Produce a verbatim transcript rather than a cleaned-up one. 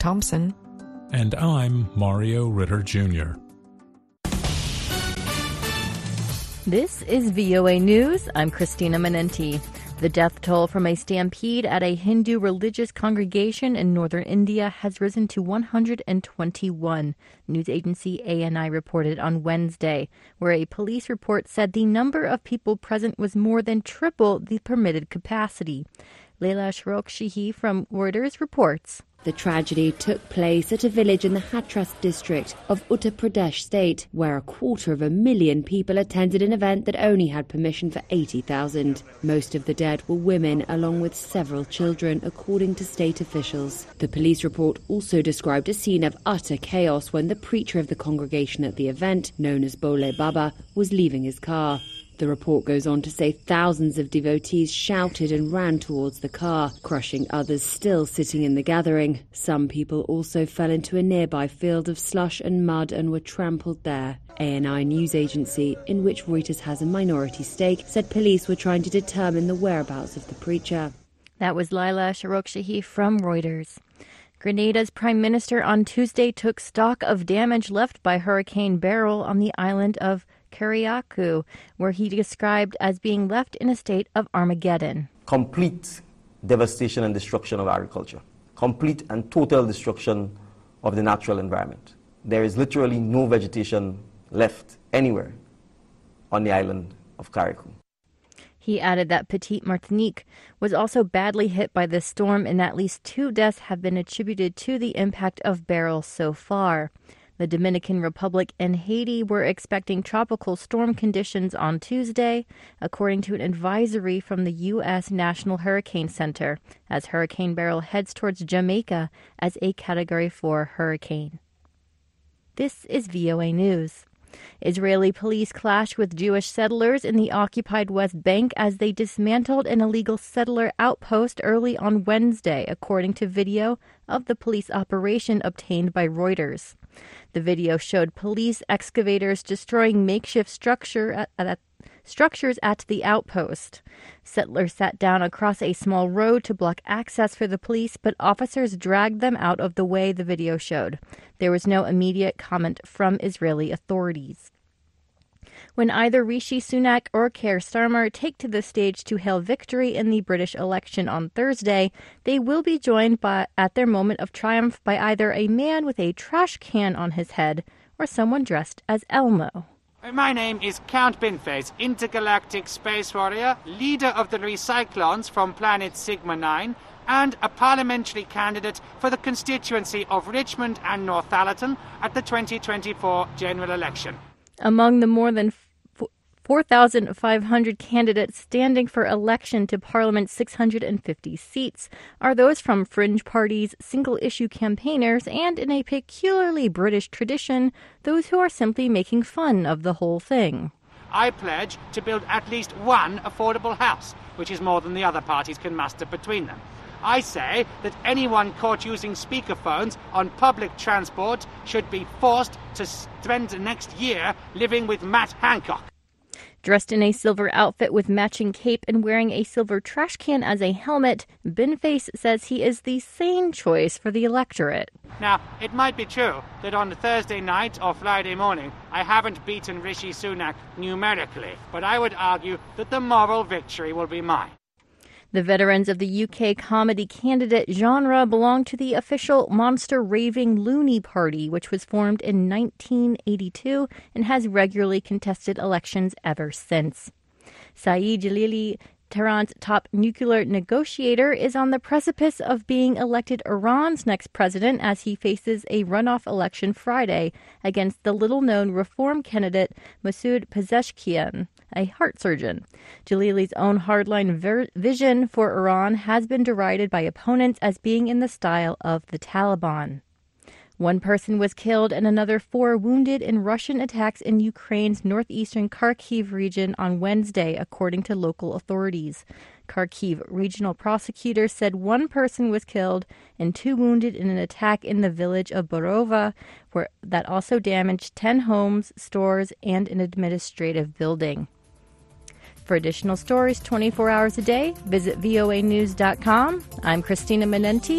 Thompson. And I'm Mario Ritter Junior This is V O A News. I'm Christina Menenti. The death toll from a stampede at a Hindu religious congregation in northern India has risen to one hundred twenty-one, news agency A N I reported on Wednesday, where a police report said the number of people present was more than triple the permitted capacity. Leila Shrokhshihi from Reuters reports. The tragedy took place at a village in the Hathras district of Uttar Pradesh state, where a quarter of a million people attended an event that only had permission for eighty thousand. Most of the dead were women, along with several children, according to state officials. The police report also described a scene of utter chaos when the preacher of the congregation at the event, known as Bole Baba, was leaving his car. The report goes on to say thousands of devotees shouted and ran towards the car, crushing others still sitting in the gathering. Some people also fell into a nearby field of slush and mud and were trampled there. A N I news agency, in which Reuters has a minority stake, said police were trying to determine the whereabouts of the preacher. That was Leila Shrokhshihi from Reuters. Grenada's prime minister on Tuesday took stock of damage left by Hurricane Beryl on the island of Carriacou, where he described as being left in a state of Armageddon. Complete devastation and destruction of agriculture. Complete and total destruction of the natural environment. There is literally no vegetation left anywhere on the island of Carriacou. He added that Petite Martinique was also badly hit by this storm, and at least two deaths have been attributed to the impact of Beryl so far. The Dominican Republic and Haiti were expecting tropical storm conditions on Tuesday, according to an advisory from the U S National Hurricane Center, as Hurricane Beryl heads towards Jamaica as a Category four hurricane. This is V O A News. Israeli police clashed with Jewish settlers in the occupied West Bank as they dismantled an illegal settler outpost early on Wednesday, according to video of the police operation obtained by Reuters. The video showed police excavators destroying makeshift structure at, at, structures at the outpost. Settlers sat down across a small road to block access for the police, but officers dragged them out of the way, the video showed. There was no immediate comment from Israeli authorities. When either Rishi Sunak or Keir Starmer take to the stage to hail victory in the British election on Thursday, they will be joined by, at their moment of triumph by either a man with a trash can on his head or someone dressed as Elmo. My name is Count Binface, intergalactic space warrior, leader of the Recyclons from planet Sigma nine, and a parliamentary candidate for the constituency of Richmond and Northallerton at the twenty twenty-four general election. Among the more than four thousand five hundred candidates standing for election to Parliament's six hundred fifty seats are those from fringe parties, single-issue campaigners, and, in a peculiarly British tradition, those who are simply making fun of the whole thing. I pledge to build at least one affordable house, which is more than the other parties can muster between them. I say that anyone caught using speakerphones on public transport should be forced to spend the next year living with Matt Hancock. Dressed in a silver outfit with matching cape and wearing a silver trash can as a helmet, Binface says he is the sane choice for the electorate. Now, it might be true that on Thursday night or Friday morning I haven't beaten Rishi Sunak numerically, but I would argue that the moral victory will be mine. The veterans of the U K comedy candidate genre belong to the official Monster Raving Loony Party, which was formed in nineteen eighty-two and has regularly contested elections ever since. Saeed Jalili, Tehran's top nuclear negotiator, is on the precipice of being elected Iran's next president as he faces a runoff election Friday against the little-known reform candidate Masoud Pezeshkian, a heart surgeon. Jalili's own hardline ver- vision for Iran has been derided by opponents as being in the style of the Taliban. One person was killed and another four wounded in Russian attacks in Ukraine's northeastern Kharkiv region on Wednesday, according to local authorities. Kharkiv regional prosecutors said one person was killed and two wounded in an attack in the village of Borova, where that also damaged ten homes, stores, and an administrative building. For additional stories twenty-four hours a day, visit V O A news dot com. I'm Christina Menenti.